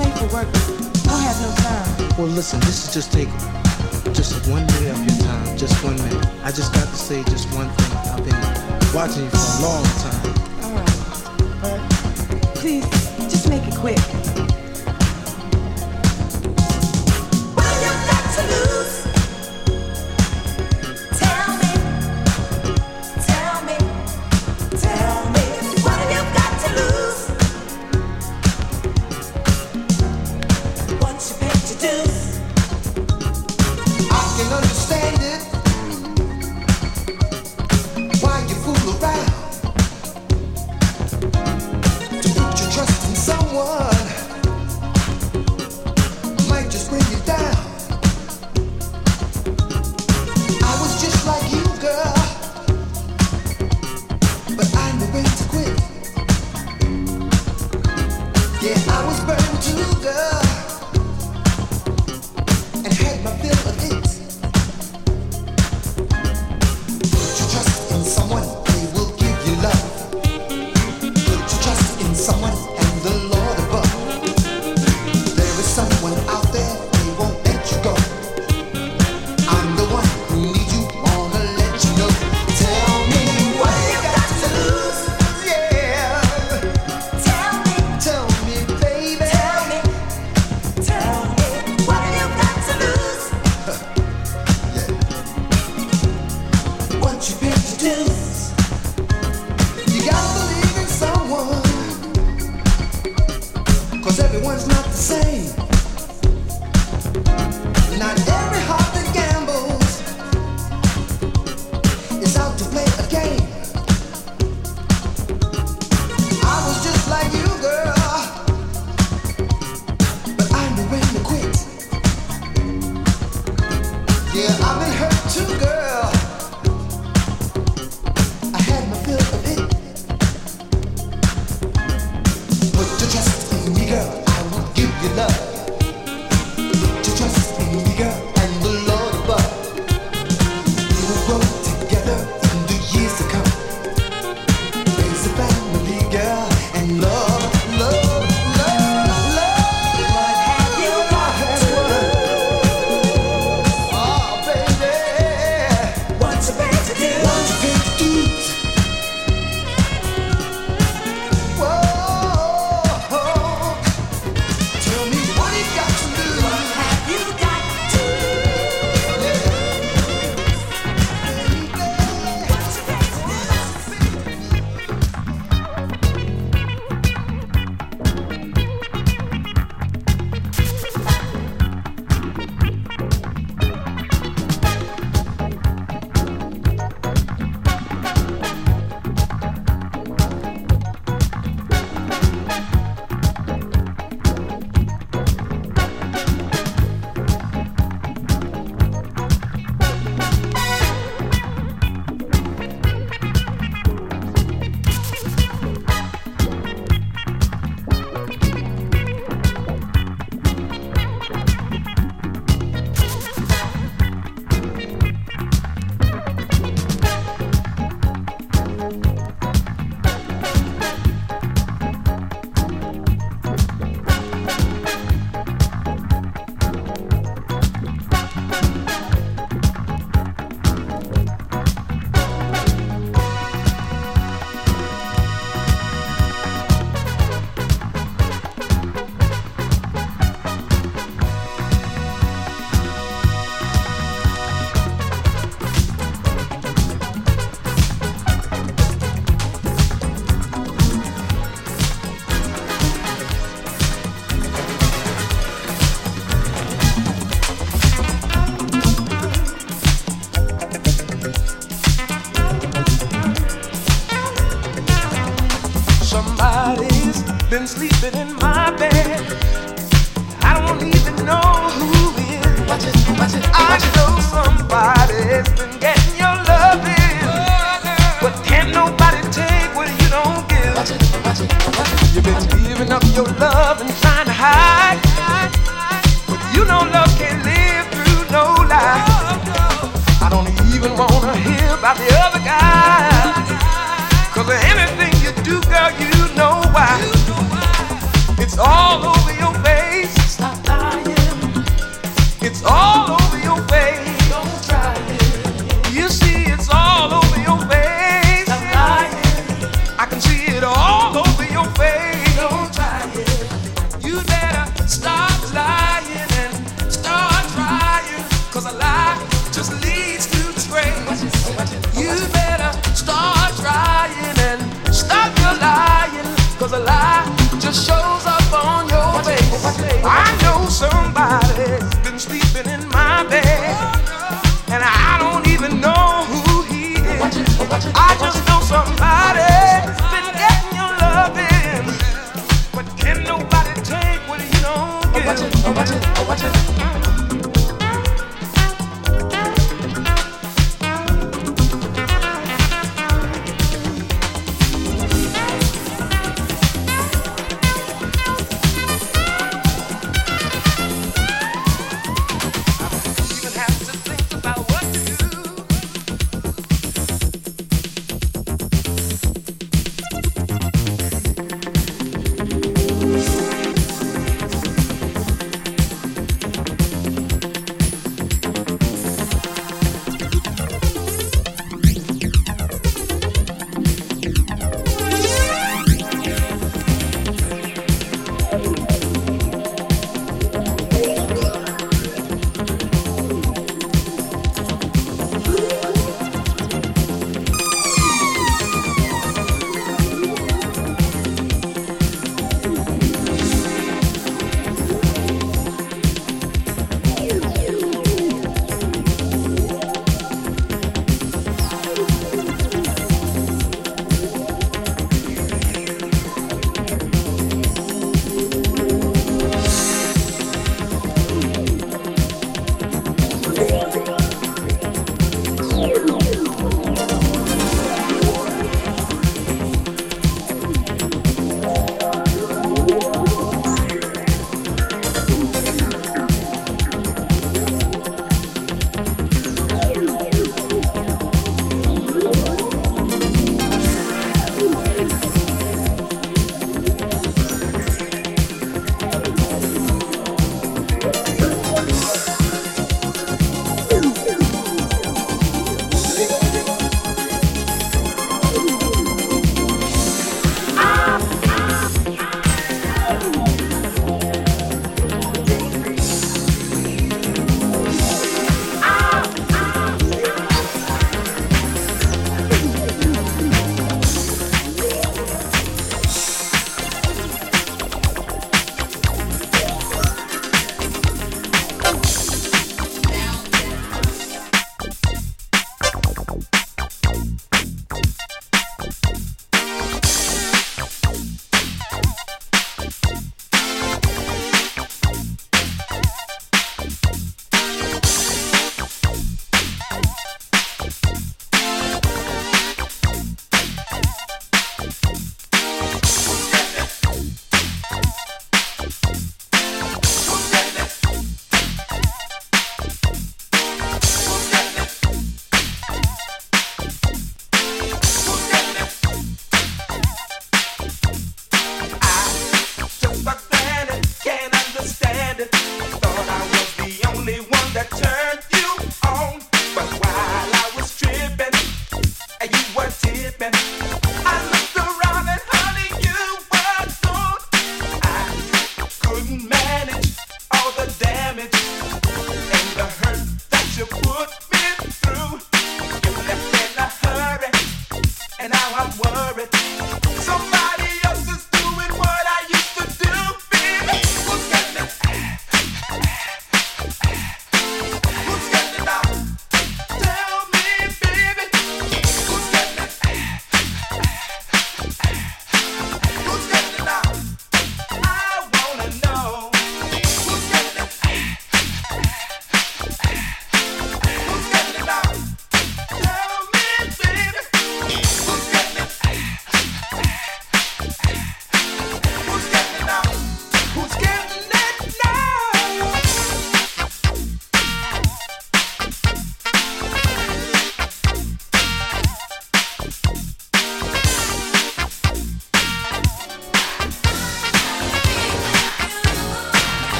Speaker 11: late for work. I don't have no time.
Speaker 12: Well, listen, this is just take just one minute of your time, just one minute. I just got to say just one thing. I've been watching you for a long time.
Speaker 11: All right. All right. Please, just make it quick. What you got to lose? Tell me. Tell me. Tell me. What have you got to lose? Once you paid your dues.
Speaker 9: I can understand it. Why you fool around to put your trust in someone might just bring you down. I was just like you, girl, but I knew when to quit. Yeah, I was burned too, girl, and had my fill of it. Put your trust in someone, they will give you love. Put your trust in someone and the Lord above. There is someone out there, they won't let you go. I'm the one who needs you, wanna let you know. Tell me what you got to lose. Yeah. Tell me. Tell me, baby. Tell me. Tell me. What have you got to lose? Once you pay your dues, you gotta believe in someone, 'cause everyone's not the same. Not every heart that gambles is out to play a game. I was just like you, girl, but I knew when to quit. Yeah, I've been hurt too, girl. I had my fill of it. Put your trust in me, girl, I will give you love. Put your trust in me, girl, and the Lord above. We will grow together in the years to come. Raise a family, girl, and love, love, love, love. What have you got to lose? Oh, baby. Once you pay to do. Once you pay to do. Whoa. Tell me what you got to lose. What have you got to lose? Once you pay to
Speaker 10: Somebody's been sleeping in my bed. I don't even know who is. Watch it, watch it, I know somebody's been getting your loving, but can't nobody take what you don't give. Watch it, watch it, watch it. You've been giving up your love and trying to hide, but you know love can't live through no lie. I don't even wanna hear about the other guy, 'cause anything you do, girl, you know why. It's all over your face. I know somebody's been sleeping in my bed, and I don't even know who he is. I just know somebody's been getting your loving, but can nobody take what you don't give?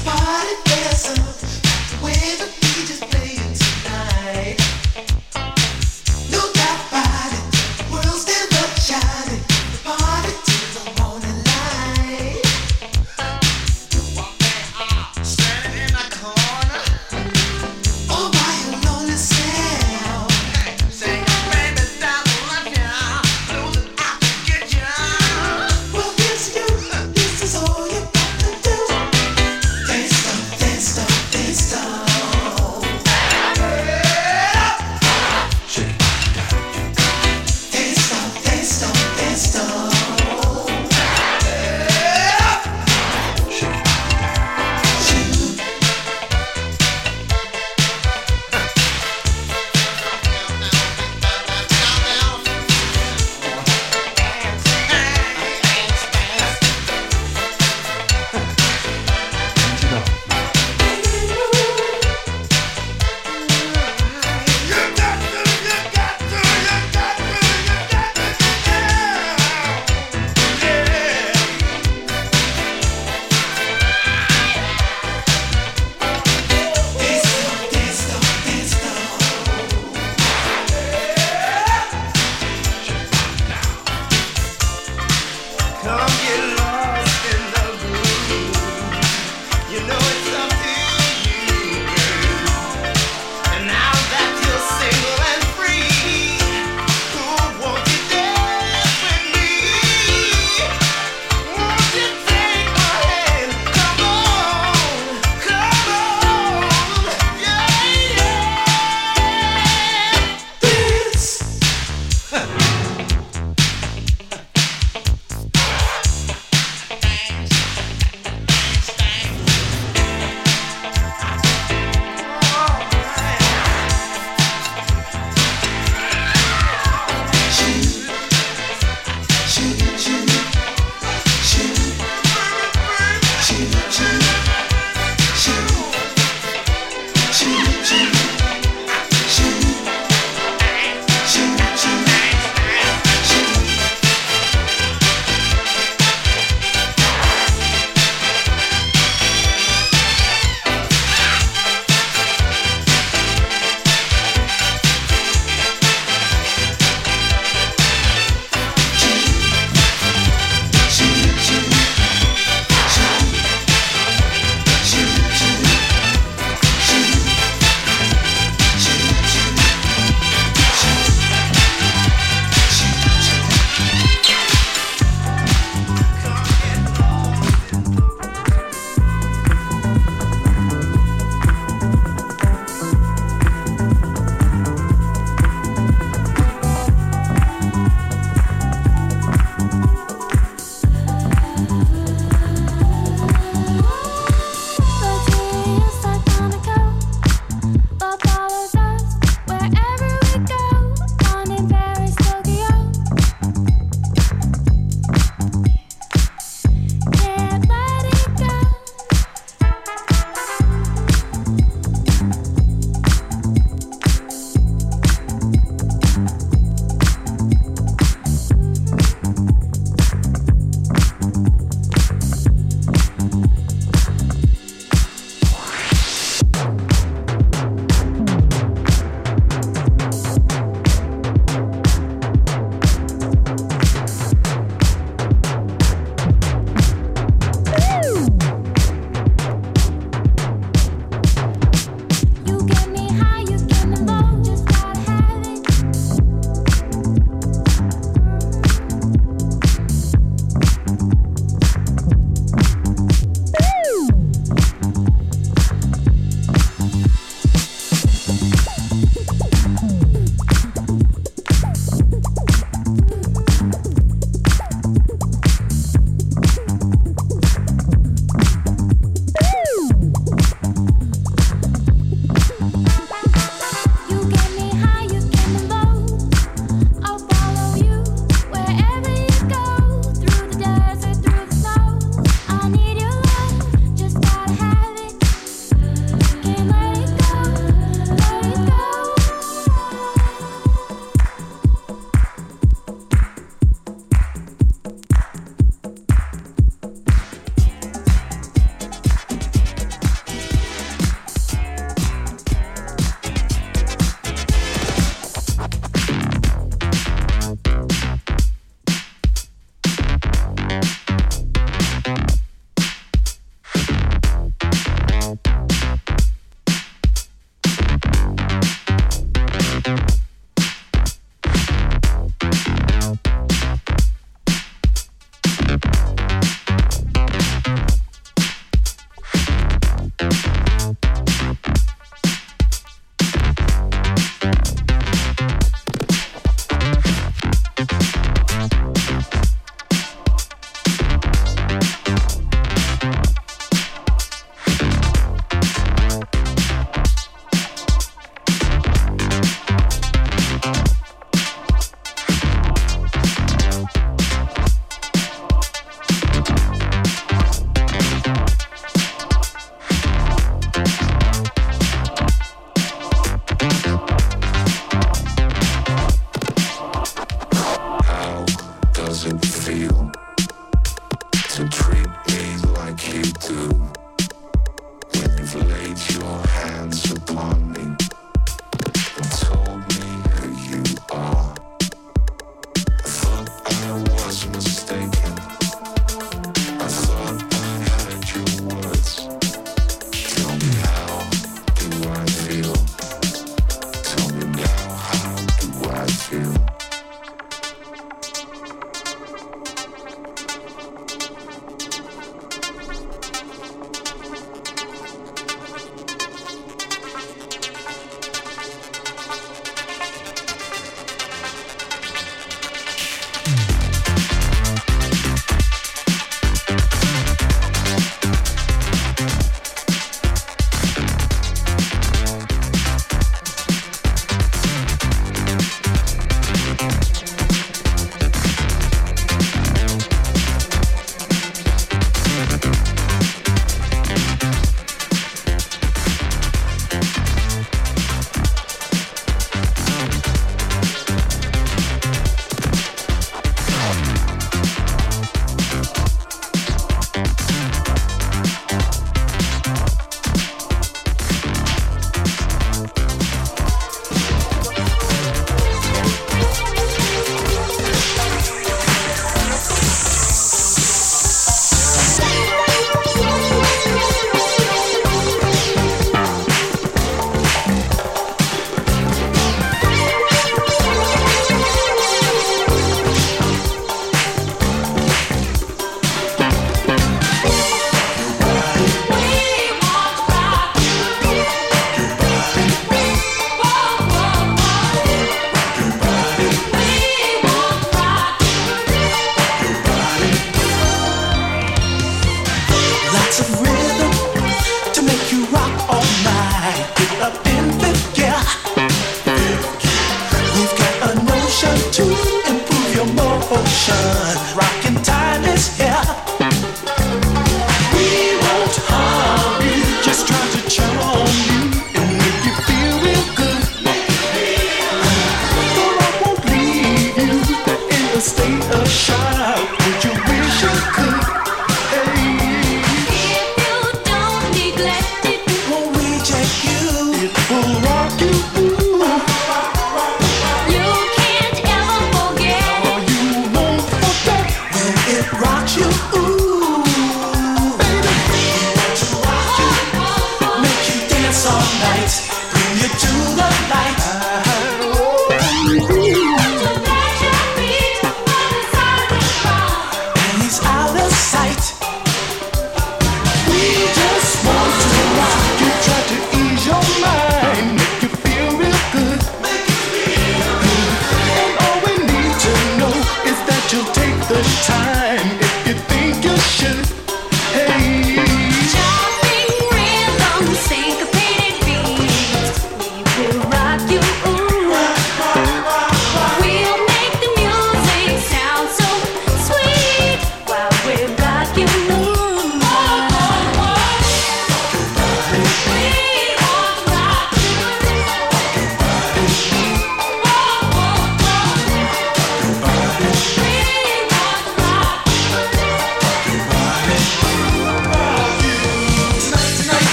Speaker 11: Stop.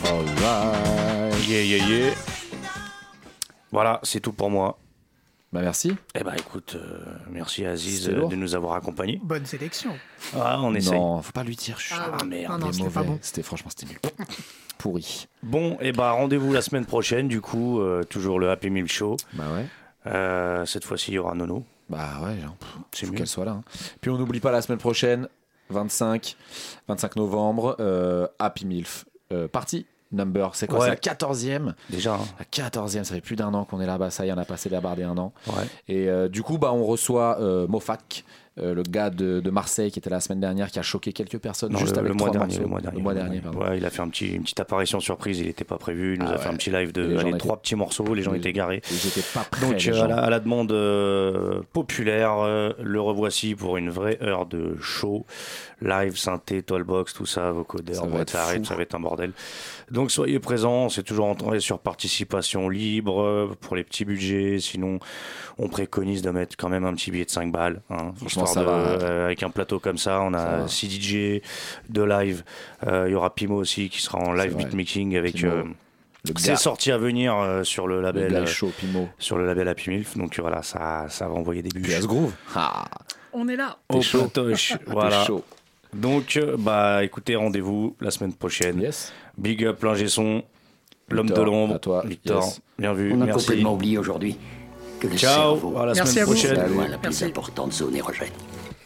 Speaker 5: Alright.
Speaker 6: Yeah, yeah, yeah. Voilà, c'est tout pour moi.
Speaker 5: Bah merci.
Speaker 6: Eh bah écoute, euh, merci Aziz
Speaker 5: C'était
Speaker 6: euh,
Speaker 5: lourd.
Speaker 6: de nous avoir accompagnés.
Speaker 7: Bonne sélection.
Speaker 6: Ah, on essaye.
Speaker 5: Non, faut pas lui dire. Chut.
Speaker 7: Ah,
Speaker 6: Ah, merde.
Speaker 7: non, non,
Speaker 5: Il est
Speaker 7: c'était pas
Speaker 5: mauvais.
Speaker 7: bon.
Speaker 5: C'était franchement c'était nul. Pourri.
Speaker 6: Bon, et bah rendez-vous la semaine prochaine, du coup, euh, toujours le Happy Meal Show.
Speaker 5: Bah ouais.
Speaker 6: Euh, cette fois-ci, il y aura Nono.
Speaker 5: Bah ouais, genre, pff,
Speaker 6: C'est
Speaker 5: faut
Speaker 6: mieux.
Speaker 5: qu'elle soit là. hein. Puis on n'oublie pas la semaine prochaine, vingt-cinq, vingt-cinq novembre, euh, Happy Milf. Euh, partie number, c'est quoi
Speaker 6: Ouais.
Speaker 5: C'est la quatorzième.
Speaker 6: Déjà, hein.
Speaker 5: La quatorzième, ça fait plus d'un an qu'on est là-bas, ça y est, on a passé la barre des un an.
Speaker 6: Ouais.
Speaker 5: Et euh, du coup, bah, on reçoit euh, Mofak, euh, le gars de, de Marseille qui était là la semaine dernière, qui a choqué quelques personnes
Speaker 6: Non,
Speaker 5: juste
Speaker 6: le,
Speaker 5: avec
Speaker 6: le mois
Speaker 5: trois
Speaker 6: dernier,
Speaker 5: morceaux.
Speaker 6: le mois dernier.
Speaker 5: Le mois dernier, pardon.
Speaker 6: Ouais, il a fait un petit, une petite apparition surprise, il n'était pas prévu. Il nous
Speaker 5: Ah
Speaker 6: a fait
Speaker 5: ouais.
Speaker 6: un petit live
Speaker 5: Et
Speaker 6: de
Speaker 5: les gens
Speaker 6: allez,
Speaker 5: étaient-
Speaker 6: trois petits morceaux, les gens
Speaker 5: Les-
Speaker 6: étaient garés.
Speaker 5: Ils étaient pas prêts.
Speaker 6: Donc
Speaker 5: les
Speaker 6: euh,
Speaker 5: gens.
Speaker 6: à, la, à la demande euh, populaire, euh, le revoici pour une vraie heure de show, live, synthé, tollbox, tout ça, vocodeur,
Speaker 5: Ça va
Speaker 6: boîte
Speaker 5: être
Speaker 6: à rythme,
Speaker 5: fou.
Speaker 6: ça va être un bordel. Donc soyez présents, c'est toujours entendu sur participation libre euh, pour les petits budgets, sinon on préconise de mettre quand même un petit billet de cinq balles. Hein,
Speaker 5: Franchement,
Speaker 6: histoire
Speaker 5: ça
Speaker 6: de-
Speaker 5: va.
Speaker 6: euh, avec un plateau comme ça, on
Speaker 5: Ça
Speaker 6: a
Speaker 5: va.
Speaker 6: six D J de live, euh, il y aura Pimo aussi qui sera en live
Speaker 5: vrai.
Speaker 6: beatmaking avec...
Speaker 5: Pimo,
Speaker 6: euh,
Speaker 5: le
Speaker 6: c'est
Speaker 5: gars.
Speaker 6: sorti à venir euh, sur le
Speaker 5: Le
Speaker 6: label
Speaker 5: gars
Speaker 6: euh,
Speaker 5: est chaud, Pimo.
Speaker 6: sur le label Happy Milf, donc euh, voilà, ça, ça va envoyer des
Speaker 5: Puis
Speaker 6: bûches
Speaker 5: à ce groove. Ah,
Speaker 7: On est là.
Speaker 6: au
Speaker 5: chaud.
Speaker 6: platoche. Voilà.
Speaker 5: t'es chaud.
Speaker 6: Donc, euh, bah écoutez, rendez-vous la semaine prochaine.
Speaker 5: Yes.
Speaker 6: Big up, l'ingé son, l'homme de
Speaker 5: Victor,
Speaker 6: l'ombre.
Speaker 5: à toi.
Speaker 6: Victor,
Speaker 5: Yes.
Speaker 6: bien vu,
Speaker 1: On a
Speaker 6: merci.
Speaker 1: complètement oublié aujourd'hui que le
Speaker 6: Ciao,
Speaker 1: cerveau
Speaker 6: à la
Speaker 7: Merci
Speaker 6: semaine
Speaker 7: à vous.
Speaker 6: prochaine.
Speaker 1: est loin la plus
Speaker 7: Merci.
Speaker 1: importante zone érogène.